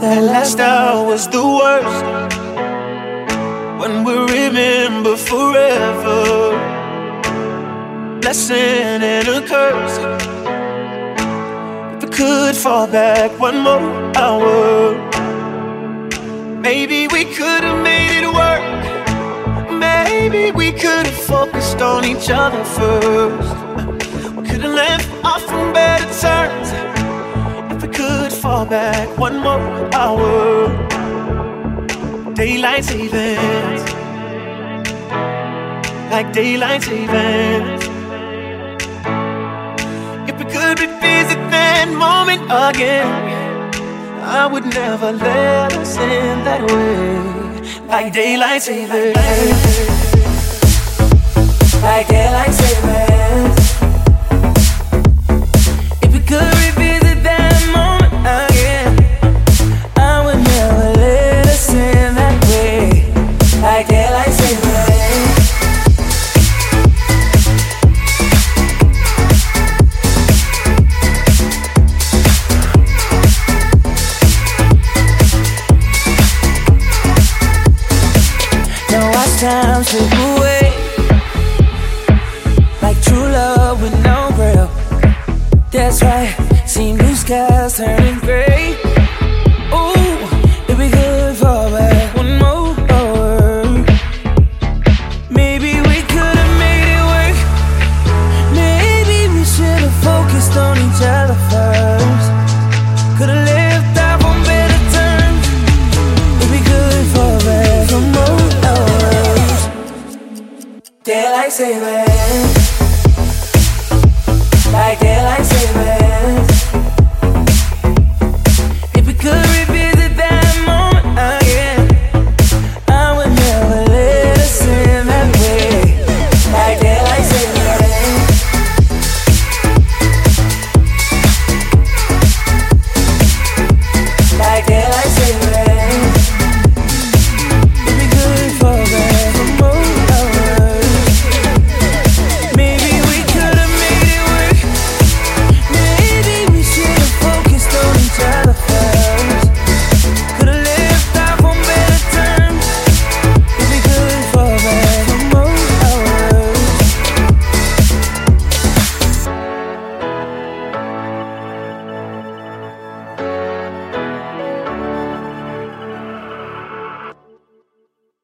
That last hour was the worst. When we remember forever, blessing and a curse. If we could fall back one more hour, maybe we could have made it work. Maybe we could have focused on each other first. We could have left off on better terms. If we could fall back one more hour, daylight savings, like daylight savings. If we could revisit that moment again, I would never let us end that way. Like daylight savings, like daylight savings. If we could revisit that moment again, I would never let us end that way. Like daylight savings. Now watch time slip away, like true love with no grill. That's right, see blue skies turning gray. Ooh, if we could fall back one more hour, maybe we could have made it work. Maybe we should have focused on each other first. Could have left off on better terms. If we could fall back one more hours, daylight savings, like daylight savings.